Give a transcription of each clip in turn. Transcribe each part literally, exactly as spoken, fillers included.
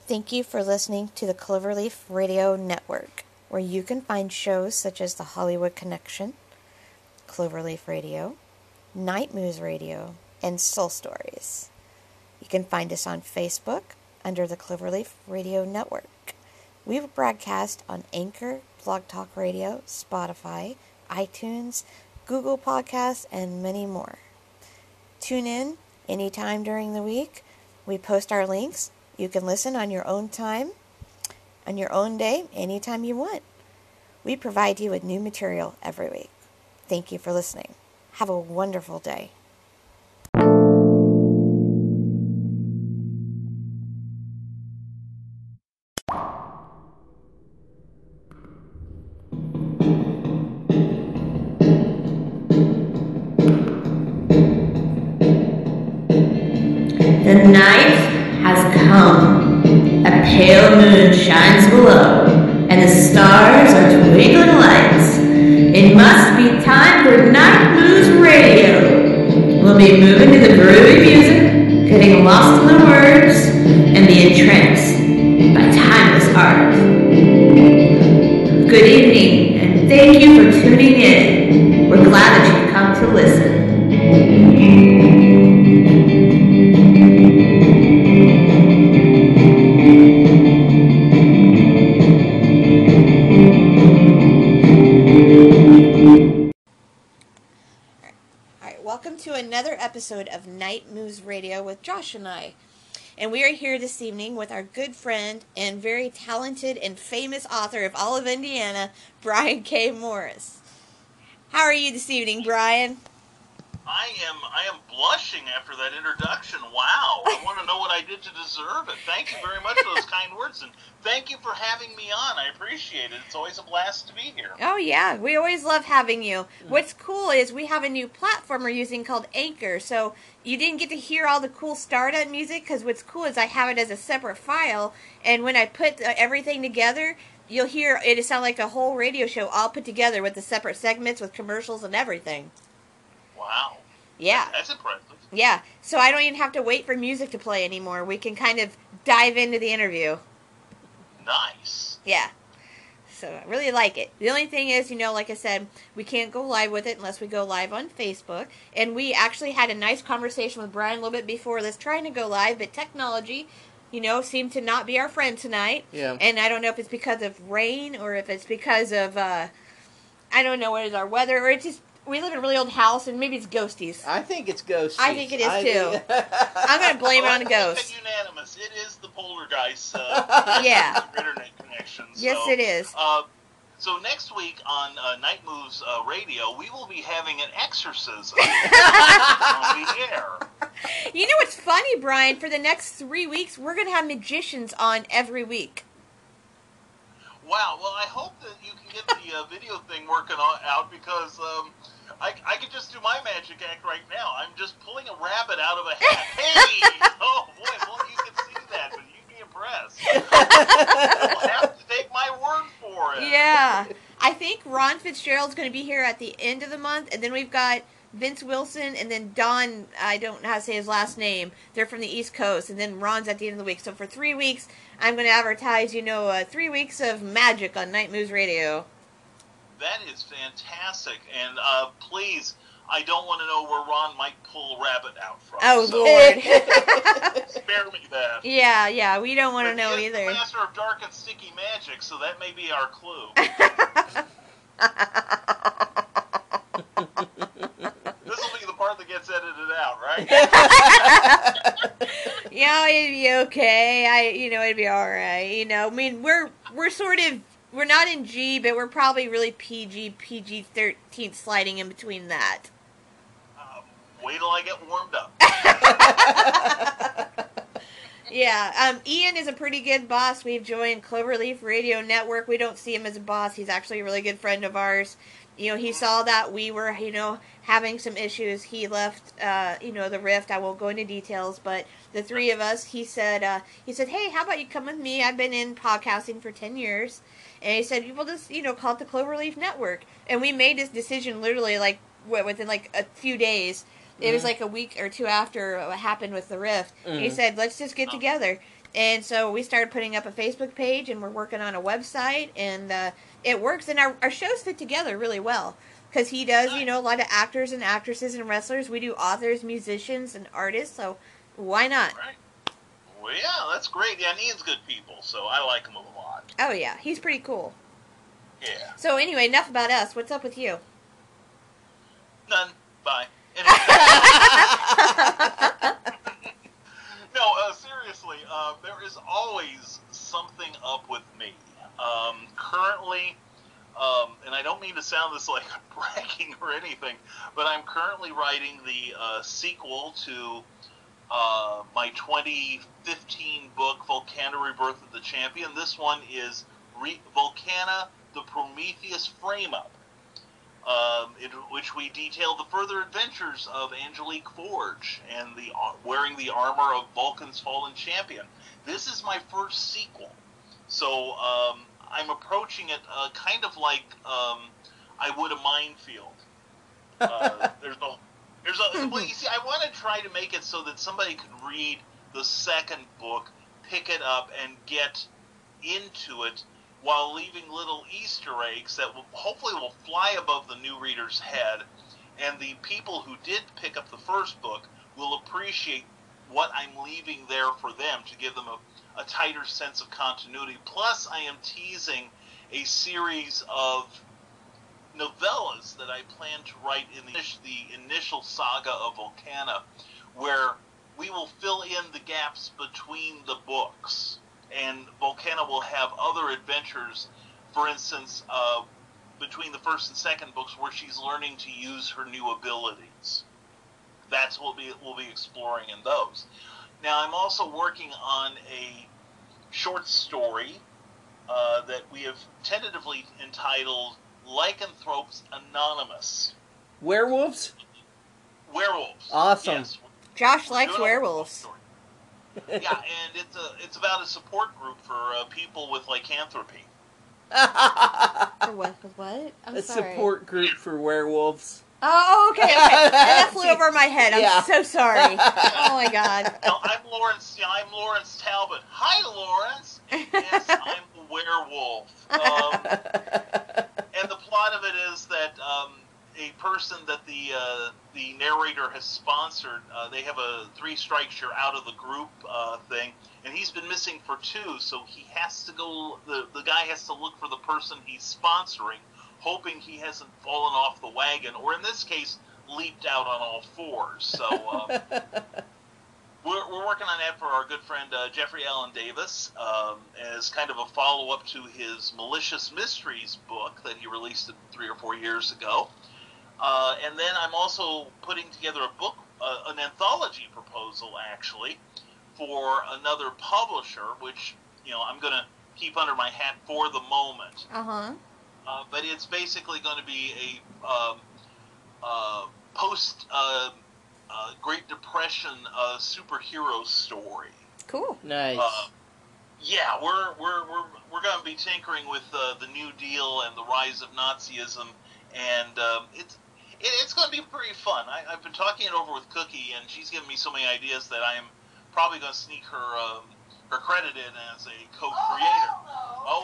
Thank you for listening to the Cloverleaf Radio Network, where you can find shows such as The Hollywood Connection, Cloverleaf Radio, Night Moves Radio, and Soul Stories. You can find us on Facebook under the Cloverleaf Radio Network. We broadcast on Anchor, Blog Talk Radio, Spotify, iTunes, Google Podcasts, and many more. Tune in anytime during the week. We post our links. You can listen on your own time, on your own day, anytime you want. We provide you with new material every week. Thank you for listening. Have a wonderful day. The night has come. A pale moon shines below, and the stars are twinkling lights. It must be time for Night Moves Radio. We'll be moving to the groovy music, getting lost in the words, and be entranced by timeless art. Good evening, and thank you for tuning in. We're glad that you've come to listen. Welcome to another episode of Night Moves Radio with Josh and I. And we are here this evening with our good friend and very talented and famous author of all of Indiana, Brian K. Morris. How are you this evening, Brian? I am I am blushing after that introduction. Wow. I want to know what I did to deserve it. Thank you very much for those kind words, and thank you for having me on. I appreciate it. It's always a blast to be here. Oh, yeah. We always love having you. What's cool is we have a new platform we're using called Anchor, so you didn't get to hear all the cool startup music, because what's cool is I have it as a separate file, and when I put uh, everything together, you'll hear it sound like a whole radio show all put together with the separate segments with commercials and everything. Wow. Yeah. That's impressive. Yeah. So I don't even have to wait for music to play anymore. We can kind of dive into the interview. Nice. Yeah. So I really like it. The only thing is, you know, like I said, we can't go live with it unless we go live on Facebook. And we actually had a nice conversation with Brian a little bit before this, trying to go live, but technology, you know, seemed to not be our friend tonight. Yeah. And I don't know if it's because of rain or if it's because of, uh, I don't know what is our weather, or it's just, we live in a really old house, and maybe it's ghosties. I think it's ghosties. I think it is, I too. think- I'm going to blame it on a I ghost. think unanimous. It is the poltergeist uh, Yeah. internet connection. Yes, so, it is. Uh, so next week on uh, Night Moves uh, Radio, we will be having an exorcism on the air. You know what's funny, Brian? For the next three weeks, we're going to have magicians on every week. Wow. Well, I hope that you can get the uh, video thing working on, out because um, I, I could just do my magic act right now. I'm just pulling a rabbit out of a hat. Hey! Oh, boy, well, you can see that, but you'd be impressed. You'll have to take my word for it. Yeah. I think Ron Fitzgerald's going to be here at the end of the month, and then we've got Vince Wilson, and then Don, I don't know how to say his last name. They're from the East Coast, and then Ron's at the end of the week. So for three weeks, I'm going to advertise, you know, uh, three weeks of magic on Night Moves Radio. That is fantastic, and uh, please, I don't want to know where Ron might pull a rabbit out from. Oh, so Lord. spare me that. Yeah, yeah, we don't want to But know he is either. the master of dark and sticky magic, so that may be our clue. This will be the part that gets edited out, right? Yeah, it'd be okay. I, you know, it'd be all right. You know, I mean, we're we're sort of we're not in G, but we're probably really P G, P G thirteen, sliding in between that. Uh, wait till I get warmed up. Yeah, um, Ian is a pretty good boss. We've joined Cloverleaf Radio Network. We don't see him as a boss. He's actually a really good friend of ours. You know, he saw that we were, you know, having some issues. He left, uh, you know, the Rift. I won't go into details, but the three of us, he said, uh, he said, hey, how about you come with me? I've been in podcasting for ten years. And he said, we'll just, you know, call it the Cloverleaf Network. And we made this decision literally, like, within, like, a few days. It was like a week or two after what happened with the rift. Mm. He said, let's just get together. And so we started putting up a Facebook page, and we're working on a website, and uh, it works. And our, our shows fit together really well. Because he does, you know, a lot of actors and actresses and wrestlers. We do authors, musicians, and artists, so why not? Right. Well, yeah, that's great. Yeah, and Ian's good people, so I like him a lot. Oh, yeah, he's pretty cool. Yeah. So anyway, enough about us. What's up with you? None. Bye. No, uh, seriously, uh, there is always something up with me. Um, currently, um, and I don't mean to sound this like bragging or anything, but I'm currently writing the uh, sequel to uh, my twenty fifteen book, Volcana Rebirth of the Champion. This one is Re- Volcana, the Prometheus Frame-Up. Um, in which we detail the further adventures of Angelique Forge and the uh, wearing the armor of Vulcan's fallen champion. This is my first sequel, so um, I'm approaching it uh, kind of like um, I would a minefield. Uh, there's a, there's a. Well, you see, I want to try to make it so that somebody could read the second book, pick it up, and get into it, while leaving little Easter eggs that will hopefully will fly above the new reader's head, and the people who did pick up the first book will appreciate what I'm leaving there for them to give them a, a tighter sense of continuity. Plus, I am teasing a series of novellas that I plan to write in the, the initial saga of Volcana, where we will fill in the gaps between the books. And Volcana will have other adventures, for instance, uh, between the first and second books, where she's learning to use her new abilities. That's what we'll be, we'll be exploring in those. Now, I'm also working on a short story uh, that we have tentatively entitled Lycanthropes Anonymous. Werewolves? Werewolves. Awesome. Yes. Josh We're likes doing a werewolves. story. Yeah, and it's a it's about a support group for uh, people with lycanthropy. For what? For what? I'm a sorry. support group for werewolves. Oh, okay, okay. And that flew over my head. I'm Yeah. so sorry. Oh my god. Now, I'm Lawrence. Yeah, I'm Lawrence Talbot. Hi, Lawrence. Yes, I'm a werewolf. Um, and the plot of it is that um, a person that the uh, the narrator has sponsored, uh, they have a three strikes you're out of the group uh, thing, and he's been missing for two, so he has to go. The the guy has to look for the person he's sponsoring, hoping he hasn't fallen off the wagon, or in this case, leaped out on all fours. So um, we're, we're working on that for our good friend uh, Jeffrey Allen Davis um, as kind of a follow-up to his Malicious Mysteries book that he released three or four years ago. Uh, and then I'm also putting together a book, uh, an anthology proposal, actually, for another publisher, which, you know, I'm going to keep under my hat for the moment. Uh-huh. Uh, but it's basically going to be a um, uh, post uh, uh, Great Depression uh, superhero story. Cool. Nice. Uh, yeah, we're we're we're we're going to be tinkering with uh, the New Deal and the rise of Nazism, and um, it's it, it's going to be pretty fun. I, I've been talking it over with Cookie, and she's given me so many ideas that I am probably going to sneak her um, her credit in as a co-creator. Oh.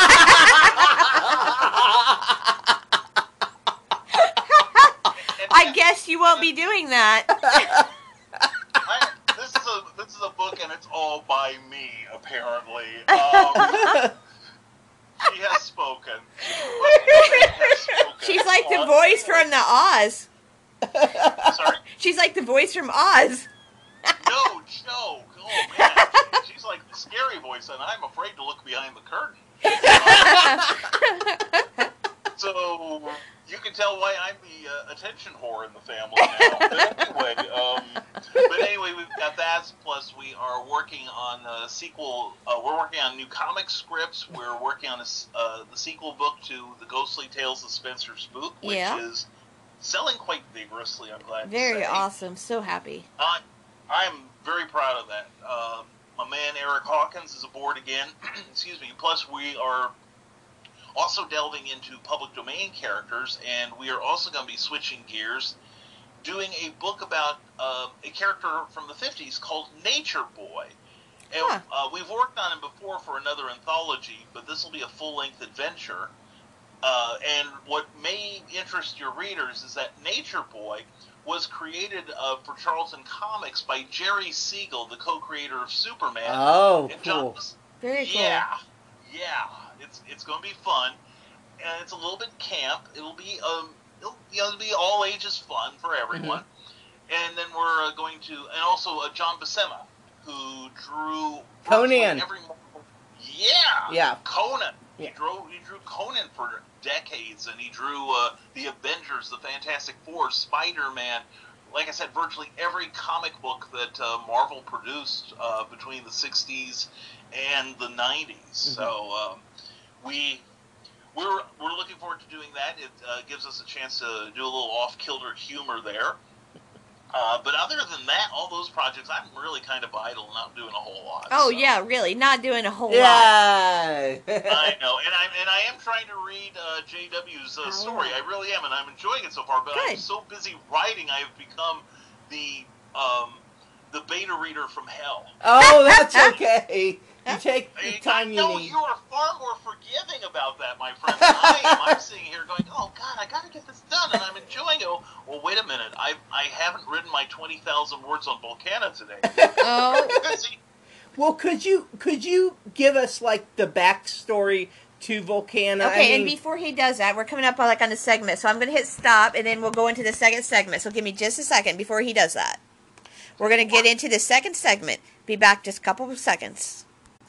I guess you won't be doing that. I, this is a this is a book, and it's all by me, apparently. Um, she has spoken. She has spoken. She's like the On- voice from the Oz. Sorry? She's like the voice from Oz. No joke. Oh man, she, she's like the scary voice, and I'm afraid to look behind the curtain. Um, so you can tell why I'm the uh, attention whore in the family now. But anyway, um, but anyway, we've got that. Plus, we are working on a sequel. Uh, we're working on new comic scripts. We're working on a, uh, the sequel book to The Ghostly Tales of Spencer Spook, which Yeah. is selling quite vigorously. I'm glad Very to say. awesome. So happy. I, I'm very proud of that. Um, my man Eric Hawkins is aboard again. Excuse me. Plus, we are also delving into public domain characters, and we are also going to be switching gears doing a book about uh, a character from the fifties called Nature Boy. And Huh. uh, we've worked on him before for another anthology, but this will be a full-length adventure. Uh, and what may interest your readers is that Nature Boy was created uh, for Charlton Comics by Jerry Siegel, the co-creator of Superman. Oh, and John cool. was- Very cool. Yeah, yeah. It's it's going to be fun, and it's a little bit camp. It'll be um, it'll, you know, it'll be all ages fun for everyone. Mm-hmm. And then we're uh, going to, and also uh, John Buscema, who drew Conan. Every, yeah, Yeah. Conan. Yeah. He drew he drew Conan for decades, and he drew uh, the Avengers, the Fantastic Four, Spider-Man. Like I said, virtually every comic book that uh, Marvel produced uh, between the sixties and the nineties. Mm-hmm. So um, we we're we're looking forward to doing that. It uh, gives us a chance to do a little off-kilter humor there. Uh, but other than that, all those projects, I'm really kind of idle, not doing a whole lot. Oh, so. yeah, really. Not doing a whole lot. Yeah. I know, and I'm and I am trying to read uh, J W's uh, story. I really am, and I'm enjoying it so far. But I'm Good. so busy writing, I have become the um, the beta reader from hell. Oh, that's okay. You take the I- time I you know need. you are far more forgiving about that, my friend. Than I am. I'm sitting here going, "Oh God, I got to get this done," and I'm enjoying it. Well, wait a minute. I I haven't written my twenty thousand words on Volcana today. Oh, See, Well, could you could you give us like the backstory to Volcana? okay, I and mean, before he does that, we're coming up on, like, on the segment, so I'm going to hit stop, and then we'll go into the second segment. So give me just a second before he does that. We're going to get into the second segment. Be back just a couple of seconds.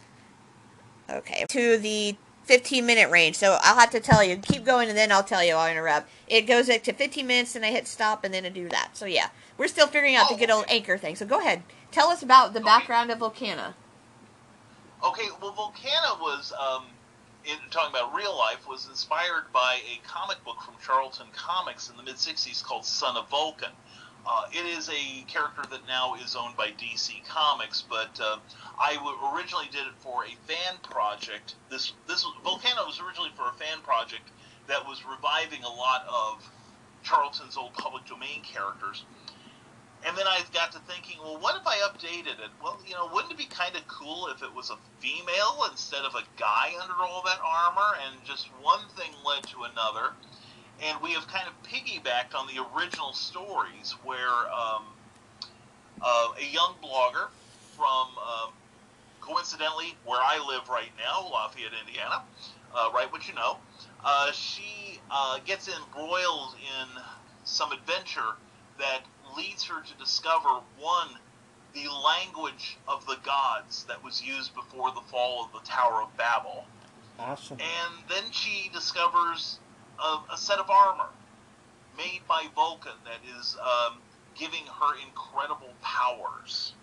Okay, to the fifteen minute range. So I'll have to tell you. Keep going, and then I'll tell you. I'll interrupt. It goes up to fifteen minutes, and I hit stop, and then I do that. So yeah, we're still figuring out Oh, the good old okay. anchor thing. So go ahead. Tell us about the Okay. background of Volcana. Okay, well, Volcana was, um, in, talking about real life, was inspired by a comic book from Charlton Comics in the mid-sixties called Son of Vulcan. Uh, it is a character that now is owned by D C Comics, but uh, I w- originally did it for a fan project. This this was, Volcana was originally for a fan project that was reviving a lot of Charlton's old public domain characters. And then I got to thinking, well, what if I updated it? Well, you know, wouldn't it be kind of cool if it was a female instead of a guy under all that armor? And just one thing led to another. And we have kind of piggybacked on the original stories where um, uh, a young blogger from, um, coincidentally, where I live right now, Lafayette, Indiana, uh, right what you know, uh, she uh, gets embroiled in some adventure that leads her to discover, one, the language of the gods that was used before the fall of the Tower of Babel. awesome. And then she discovers a, a set of armor made by Vulcan that is um, giving her incredible powers.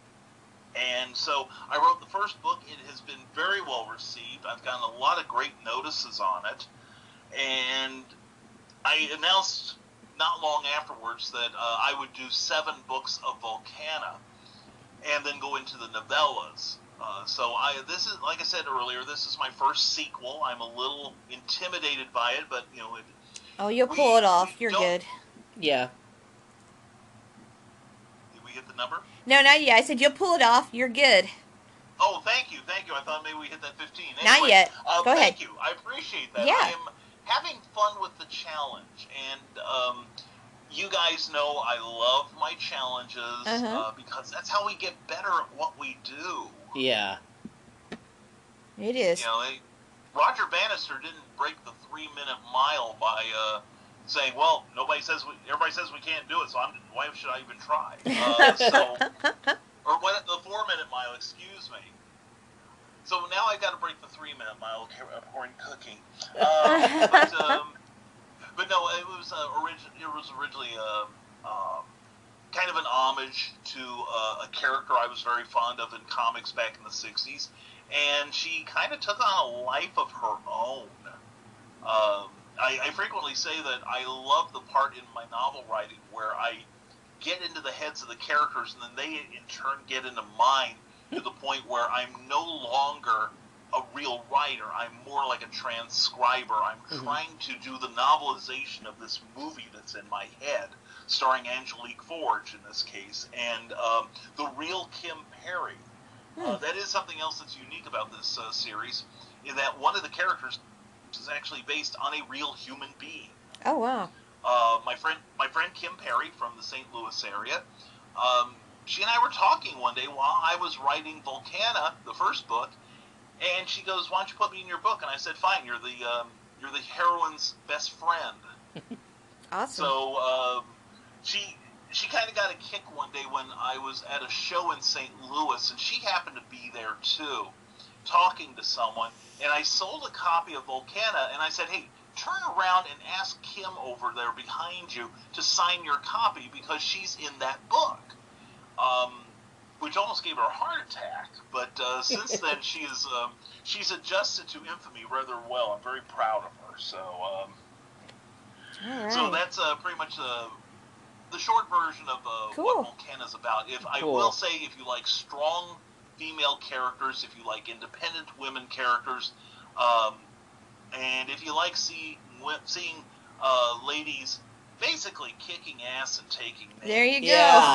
And so I wrote the first book. It has been very well received. I've gotten a lot of great notices on it. And I announced not long afterwards that uh, I would do seven books of Volcana and then go into the novellas. Uh, so I, this is, like I said earlier, this is my first sequel. I'm a little intimidated by it, but, you know, it, Oh, you'll We- pull it off. we You're don't- good. Yeah. did we hit the number? No, not yet. I said you'll pull it off. You're good. Oh, thank you, thank you. I thought maybe we hit that fifteen. Not Anyway, yet. Uh, Go ahead. Thank you. I appreciate that. Yeah. I am having fun with the challenge, and um, you guys know I love my challenges Uh-huh. uh, because that's how we get better at what we do. Yeah. It is. You know, they, Roger Bannister didn't break the three-minute mile by uh, saying, "Well, nobody says we, everybody says we can't do it, so I'm, why should I even try?" Uh, so, or what? The four-minute mile, excuse me. So now I got to break the three-minute mile according to Cookie. Uh, but, um, but no, it was uh, origin. It was originally a. Um, kind of an homage to uh, a character I was very fond of in comics back in the sixties, and she kind of took on a life of her own. Um, I, I frequently say that I love the part in my novel writing where I get into the heads of the characters, and then they in turn get into mine to the point where I'm no longer a real writer. I'm more like a transcriber. I'm Mhm. trying to do the novelization of this movie that's in my head. starring Angelique Forge in this case, and um, the real Kim Perry. Hmm. Uh, that is something else that's unique about this uh, series, in that one of the characters is actually based on a real human being. Oh, wow. Uh, my friend, my friend Kim Perry from the Saint Louis area, um, she and I were talking one day while I was writing Volcana, the first book, and she goes, "Why don't you put me in your book?" And I said, "Fine. You're the um, you're the heroine's best friend." Awesome. So um, she she kind of got a kick one day when I was at a show in Saint Louis, and she happened to be there too, talking to someone. And I sold a copy of Volcana, and I said, "Hey, turn around and ask Kim over there behind you to sign your copy because she's in that book." Um, which almost gave her a heart attack. But uh, since then, she is um, she's adjusted to infamy rather well. I'm very proud of her. So, um, All right. so that's uh, pretty much the the short version of uh, Cool. what Volcana's about. If I Cool. will say, if you like strong female characters, if you like independent women characters, um, and if you like see, seeing uh, ladies basically kicking ass and taking names, There you go. Yeah.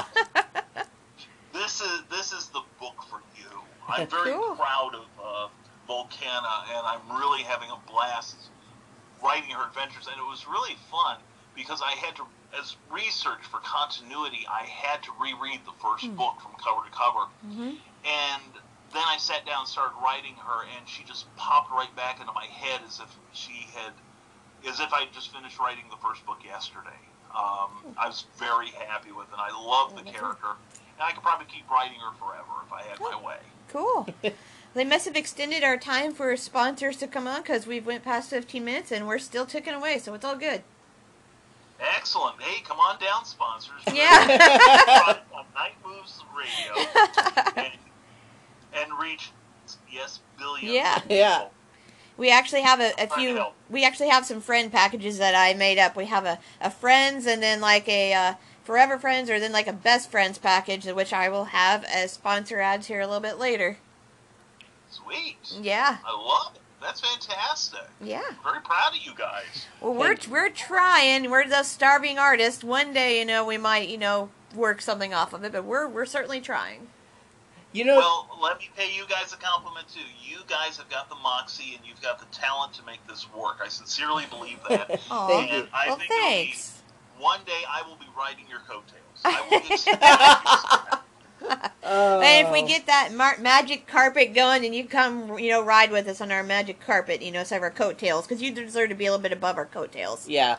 This is this is the book for you. I'm very Cool. proud of uh, Volcana, and I'm really having a blast writing her adventures. And it was really fun because I had to, as research for continuity, I had to reread the first Mm. book from cover to cover. Mm-hmm. And then I sat down and started writing her, and she just popped right back into my head as if she had, as if I had just finished writing the first book yesterday. Um, I was very happy with it. I love the character. And I could probably keep writing her forever if I had my way. Cool. They must have extended our time for sponsors to come on because we've went past fifteen minutes and we're still ticking away, so it's all good. Excellent. Hey, come on down, sponsors. Yeah. On Night Moves Radio and, and reach, yes, billions. Yeah. of Yeah. people. We actually have a, a Trying to few. help. We actually have some friend packages that I made up. We have a, a friends and then like a uh, forever friends, or then like a best friends package, which I will have as sponsor ads here a little bit later. Sweet. Yeah, I love it. That's fantastic. yeah. Very proud of you guys. Well, we're we're trying. We're the starving artists. One day, you know, we might, you know, work something off of it, but we're we're certainly trying. You know, Well, let me pay you guys a compliment, too. You guys have got the moxie, and you've got the talent to make this work. I sincerely believe that. Aw. Thank and you. I Well, think it'll be- thanks. one day I will be riding your coattails. I will get some uh, And if we get that mar- magic carpet going, and you come, you know, ride with us on our magic carpet, you know, instead of our coattails, because you deserve to be a little bit above our coattails. yeah.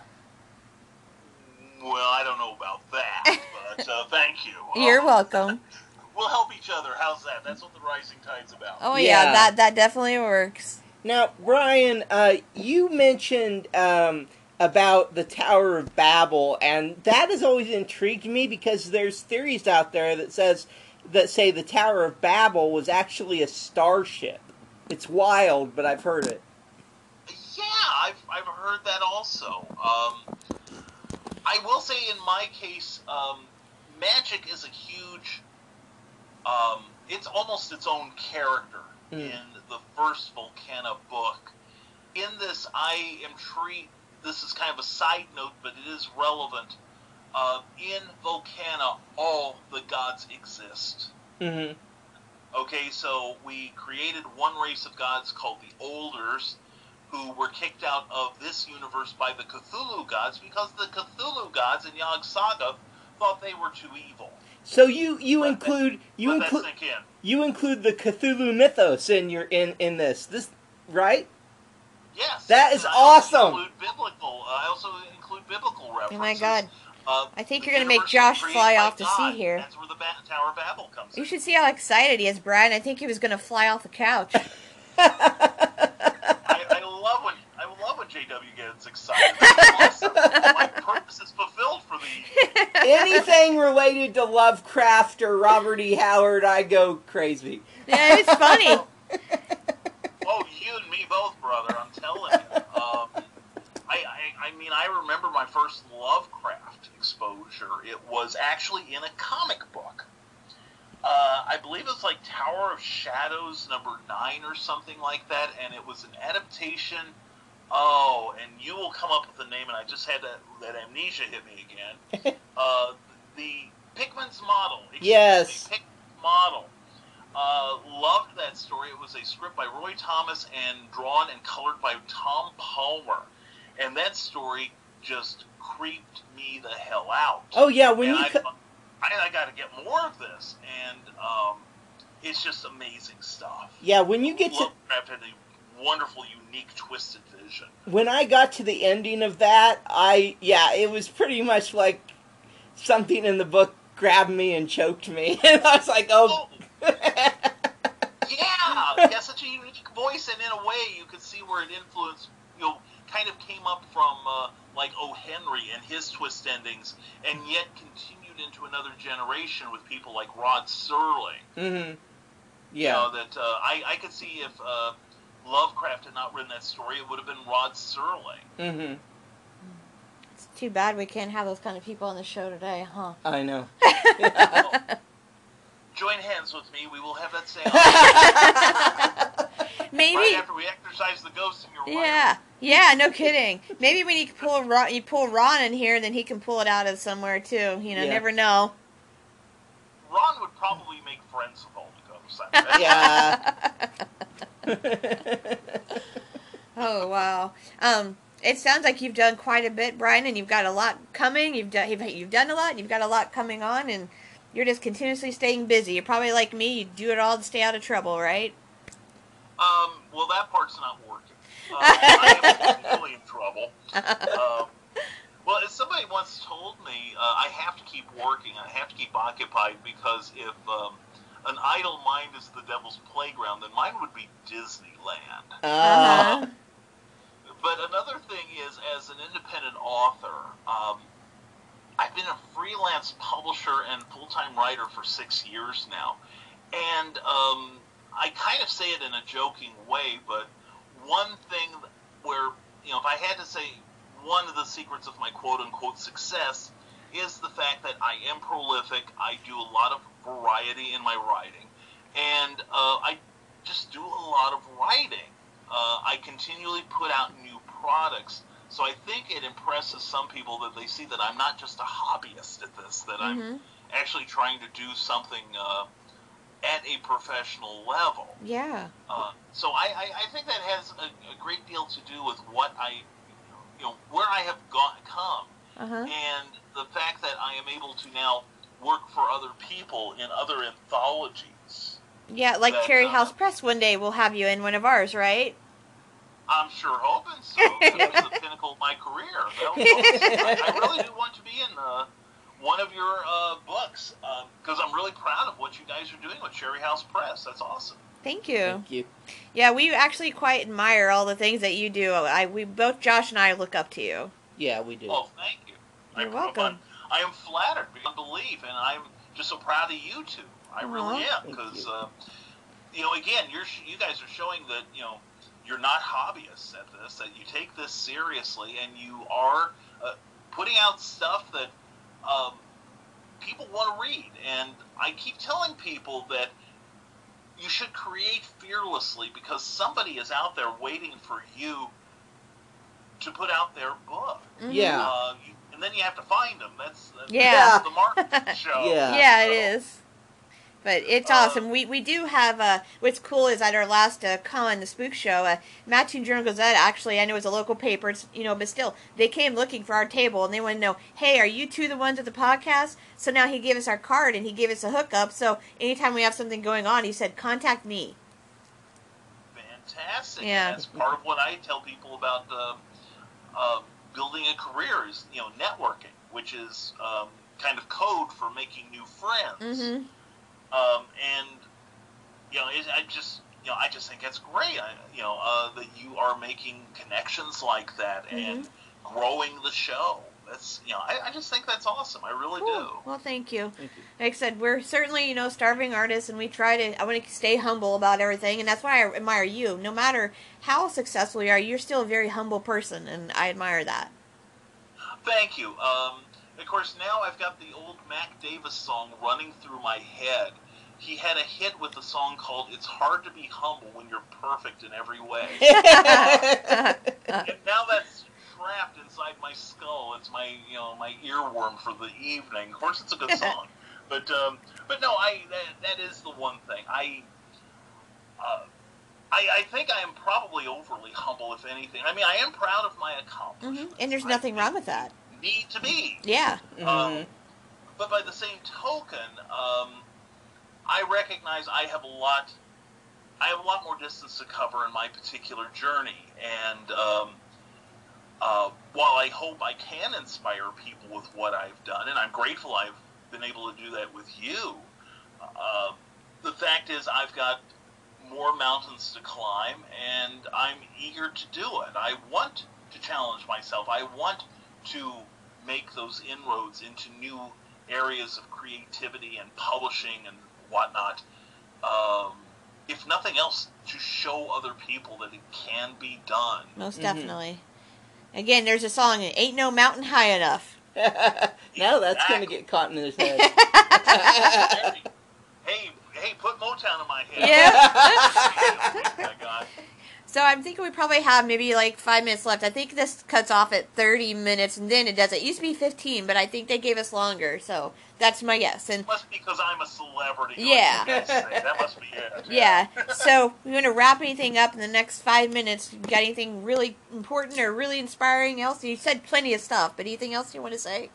Well, I don't know about that, but uh, thank you. You're Uh, welcome. We'll help each other. How's that? That's what the Rising Tide's about. Oh yeah, Yeah. that that definitely works. Now, Brian, uh, you mentioned um, about the Tower of Babel, and that has always intrigued me because there's theories out there that says that say the Tower of Babel was actually a starship. It's wild, but I've heard it. Yeah, I've, I've heard that also. Um, I will say in my case, um, magic is a huge, um, it's almost its own character Mm. in the first Volcana book. In this, I am treat, this is kind of a side note, but it is relevant. Uh, in Volcana, all the gods exist. Mm-hmm. Okay, so we created one race of gods called the Olders, who were kicked out of this universe by the Cthulhu gods because the Cthulhu gods in Yog Saga thought they were too evil. So you you Let include that, you let include that sink in. you include the Cthulhu mythos in your in in this this right? Yes. That is and I also awesome. Include biblical. I also include biblical references. Oh my God. Uh, I think the you're gonna make universe was Josh created fly by off the God. seat here. That's where the ba- Tower of Babel comes You in. should see how excited he is, Brian. I think he was going to fly off the couch. I, I love when I love when J W gets excited. That's awesome. My purpose is fulfilled for the Anything related to Lovecraft or Robert E. Howard, I go crazy. Yeah, it's funny. Oh, you and me both, brother. I'm telling you. Um, I, I, I mean, I remember my first Lovecraft exposure. It was actually in a comic book. Uh, I believe it was like Tower of Shadows number nine or something like that, and it was an adaptation Oh, and you will come up with the name, and I just had that, that amnesia hit me again. uh, the Pickman's Model. Excuse Yes. me, Pickman's Model. Uh, loved that story. It was a script by Roy Thomas and drawn and colored by Tom Palmer. And that story just creeped me the hell out. Oh, yeah, when and you... I, Co- I, I got to get more of this. And um, it's just amazing stuff. yeah, when you get to... Lovecraft had a wonderful, unique, twisted vision. When I got to the ending of that, I... Yeah, it was pretty much like something in the book grabbed me and choked me. And I was like, oh... oh. Yeah, yeah, such a unique voice, and in a way, you could see where it influenced, you know, kind of came up from, uh, like, O. Henry and his twist endings, and yet continued into another generation with people like Rod Serling. Mm-hmm. Yeah. You know, that, uh, I, I could see if, uh, Lovecraft had not written that story, it would have been Rod Serling. Mm-hmm. It's too bad we can't have those kind of people on the show today, huh? I know. Well, join hands with me, we will have that seance. Maybe. Right after we exorcise the ghost in your wife. Yeah, yeah, no kidding. Maybe when you pull Ron, you pull Ron in here, then he can pull it out of somewhere too. You know, Yeah. never know. Ron would probably make friends with all the ghosts. I bet. Yeah. Oh wow. Um, it sounds like you've done quite a bit, Brian, and you've got a lot coming. You've done you've, you've done a lot. And you've got a lot coming on, and you're just continuously staying busy. You're probably like me. You do it all to stay out of trouble, right? Um, well, that part's not working. Uh, I am really in trouble. Um, well, as somebody once told me, uh, I have to keep working. I have to keep occupied because if um, an idle mind is the devil's playground, then mine would be Disneyland. Uh-huh. But another thing is, as an independent author, um, I've been a freelance publisher and full-time writer for six years now. And um, I kind of say it in a joking way, but one thing where, you know, if I had to say one of the secrets of my quote-unquote success is the fact that I am prolific, I do a lot of variety in my writing, and uh, I just do a lot of writing. Uh, I continually put out new products, so I think it impresses some people that they see that I'm not just a hobbyist at this, that Mm-hmm. I'm actually trying to do something uh, at a professional level. Yeah. Uh, so I, I, I think that has a, a great deal to do with what I, you know, where I have gone, come, Uh-huh. and the fact that I am able to now work for other people in other anthologies. Yeah, like that, Cherry uh, House Press one day we'll have you in one of ours, right? I'm sure hoping so. That was the pinnacle of my career. That was awesome. I, I really do want to be in uh, one of your uh, books because I'm really proud of what you guys are doing with Cherry House Press. That's awesome. Thank you. Thank you. Yeah, we actually quite admire all the things that you do. I we both Josh and I look up to you. Yeah, we do. Oh, thank you. You're I, welcome. I'm, I am flattered beyond belief, and I'm just so proud of you two. I really Aw. am Thank because, you. uh, you know, again, you're sh- you guys are showing that you know you're not hobbyists at this. That you take this seriously, and you are uh, putting out stuff that um, people want to read. And I keep telling people that you should create fearlessly because somebody is out there waiting for you to put out their book. Mhm. Yeah. Uh, you, and then you have to find them. That's, that's Yeah. the marketing show. Yeah. Yeah, So, it is. But it's Uh, awesome. We we do have, uh, what's cool is at our last uh, con, the Spook Show, uh, Mattoon Journal-Gazette, actually, I know it's a local paper, it's, you know, but still, they came looking for our table, and they want to know, hey, are you two the ones at the podcast? So now he gave us our card, and he gave us a hookup, so anytime we have something going on, he said, contact me. Fantastic. Yeah. And that's part of what I tell people about uh, uh, building a career is, you know, networking, which is um, kind of code for making new friends. Mm-hmm. Um, and, you know, it, I just, you know, I just think it's great, I, you know, uh, that you are making connections like that and growing the show. That's, you know, I, I just think that's awesome. I really do. Well, thank you. Thank you. Like I said, we're certainly, you know, starving artists, and we try to, I want to stay humble about everything, and that's why I admire you. No matter how successful you are, you're still a very humble person, and I admire that. Thank you. Um, of course, now I've got the old Mac Davis song running through my head, he had a hit with a song called "It's Hard to Be Humble When You're Perfect in Every Way." And now that's trapped inside my skull. It's my, you know, my earworm for the evening. Of course, it's a good song, but um, but no, I that, that is the one thing I. Uh, I, I think I am probably overly humble, if anything. I mean, I am proud of my accomplishments. Mm-hmm. And there's nothing I wrong with that. Need to be. Yeah. Mm-hmm. Um, but by the same token, um, I recognize I have a lot. I have a lot more distance to cover in my particular journey, and um, uh, while I hope I can inspire people with what I've done, and I'm grateful I've been able to do that with you, uh, the fact is I've got more mountains to climb, and I'm eager to do it. I want to challenge myself. I want to make those inroads into new areas of creativity and publishing and whatnot. Um, if nothing else, to show other people that it can be done. Most Mhm. definitely. Again, there's a song, "Ain't No Mountain High Enough." Now that's going to Exactly. get caught in his head. hey, hey, hey, put Motown in my head. Yeah. Oh my God. So I'm thinking we probably have maybe like five minutes left. I think this cuts off at thirty minutes, and then it does. It used to be fifteen, but I think they gave us longer, so that's my guess. And Must be because I'm a celebrity. like Yeah. you guys say. That must be it. yeah, so we want to wrap anything up in the next five minutes. You got anything really important or really inspiring else? You said plenty of stuff, but anything else you want to say?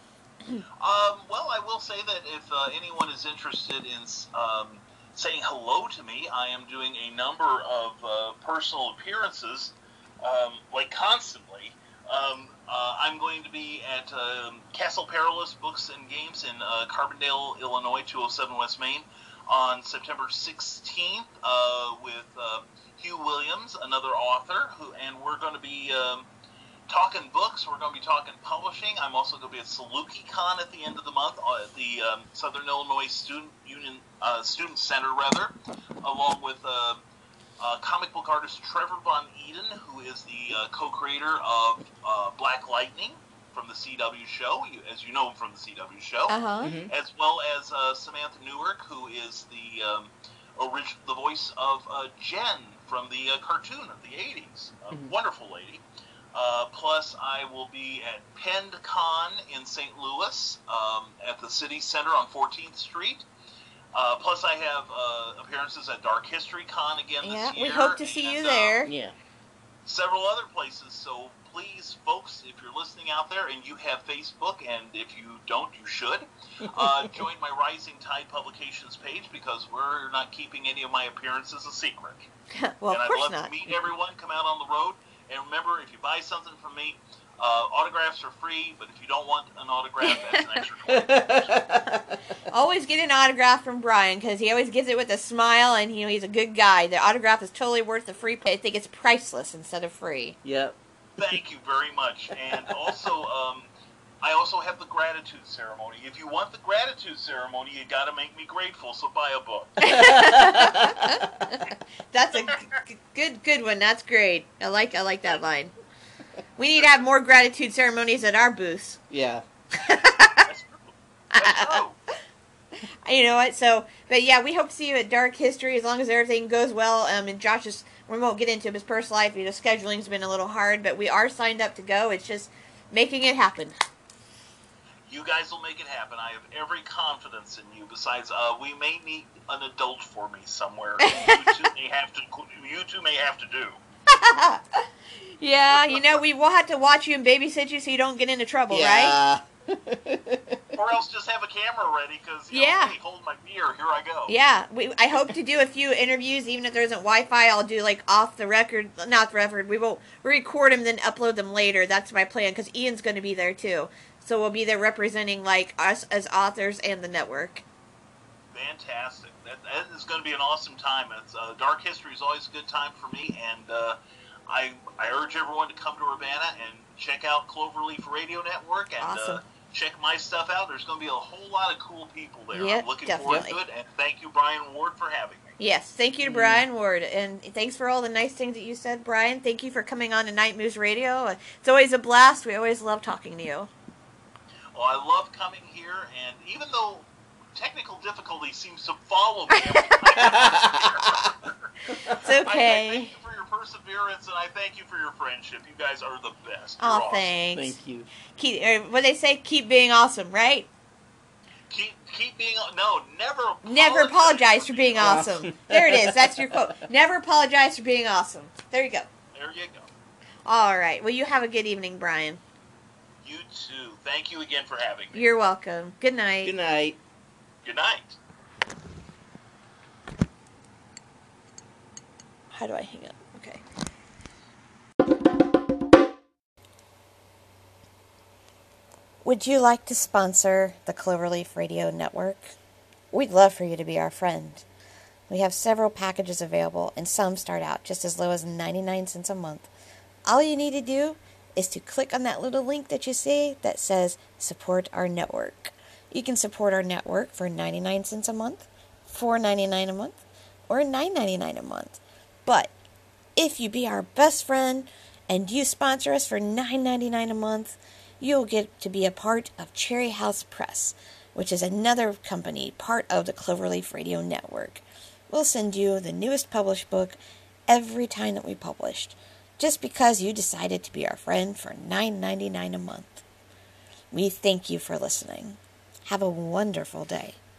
Um, well, I will say that if uh, anyone is interested in um, saying hello to me, I am doing a number of uh, personal appearances, um, like constantly. Um, uh, I'm going to be at um, Castle Perilous Books and Games in uh, Carbondale, Illinois, two oh seven West Main, on September sixteenth uh, with uh, Hugh Williams, another author, who, and we're going to be um, talking books. We're going to be talking publishing. I'm also going to be at SalukiCon at the end of the month uh, at the um, Southern Illinois Student Union uh, Student Center, rather, along with uh, uh, comic book artist Trevor Von Eden, who is the uh, co-creator of uh, Black Lightning from the C W show, you, as you know him from the C W show, Uh huh. Mhm. as well as uh, Samantha Newark, who is the um, orig- the voice of uh, Jen from the uh, cartoon of the eighties. A Mhm. wonderful lady. Uh, plus, I will be at PennCon in Saint Louis um, at the City Center on fourteenth Street. Uh, plus, I have uh, appearances at Dark History Con again this Yeah, year. we hope to see you and, uh, there. Yeah. several other places. So please, folks, if you're listening out there and you have Facebook, and if you don't, you should, uh, join my Rising Tide Publications page, because we're not keeping any of my appearances a secret. Well, and of I'd course love not. to meet everyone, come out on the road. And remember, if you buy something from me, uh, autographs are free, but if you don't want an autograph, that's an extra twenty dollars. Always get an autograph from Brian, because he always gives it with a smile, and you know he's a good guy. The autograph is totally worth the free pay. I think it's priceless instead of free. Yep. Thank you very much. And also, um, I also have the gratitude ceremony. If you want the gratitude ceremony, you got to make me grateful, so buy a book. That's a g- good good one. That's great. I like I like that line. We need to have more gratitude ceremonies at our booths. Yeah. That's true. That's true. You know what? So, but yeah, we hope to see you at Dark History as long as everything goes well. Um, and Josh is, we won't get into his personal life. You know, scheduling's been a little hard, but we are signed up to go. It's just making it happen. You guys will make it happen. I have every confidence in you. Besides, uh, we may need an adult for me somewhere. You two may have to. You two may have to do. Yeah, you know, we will have to watch you and babysit you so you don't get into trouble, right? Yeah. Or else just have a camera ready, because, you Yeah. know, hey, hold my beer, here I go. Yeah, we, I hope to do a few interviews, even if there isn't Wi-Fi. I'll do like off the record, not the record. We will record them, then upload them later. That's my plan, because Ian's going to be there too. So we'll be there representing like us as authors and the network. Fantastic. That, that is going to be an awesome time. It's, uh, Dark History is always a good time for me, and uh, I I urge everyone to come to Urbana and check out Cloverleaf Radio Network and Awesome. uh, check my stuff out. There's going to be a whole lot of cool people there. Yep, I'm looking definitely. forward to it, and thank you, Brian Ward, for having me. Yes, thank you to Brian Ward, and thanks for all the nice things that you said, Brian. Thank you for coming on to Night Moves Radio. It's always a blast. We always love talking to you. Well, I love coming here, and even though technical difficulty seems to follow me every time. It's I, I okay. thank you for your perseverance, and I thank you for your friendship. You guys are the best. Oh, You're awesome. thanks. Thank you. Keep, or what they say, keep being awesome, right? Keep, keep being no, never. Apologize Never apologize for being Yeah. awesome. There it is. That's your quote. Never apologize for being awesome. There you go. There you go. All right. Well, you have a good evening, Brian. You too. Thank you again for having me. You're welcome. Good night. Good night. Good night. How do I hang up? Okay. Would you like to sponsor the Cloverleaf Radio Network? We'd love for you to be our friend. We have several packages available, and some start out just as low as ninety-nine cents a month. All you need to do is to click on that little link that you see that says Support Our Network. You can support our network for ninety-nine cents a month, four ninety-nine a month, or nine ninety-nine a month. But if you be our best friend and you sponsor us for nine ninety-nine a month, you'll get to be a part of Cherry House Press, which is another company part of the Cloverleaf Radio Network. We'll send you the newest published book every time that we published, just because you decided to be our friend for nine ninety-nine a month. We thank you for listening. Have a wonderful day.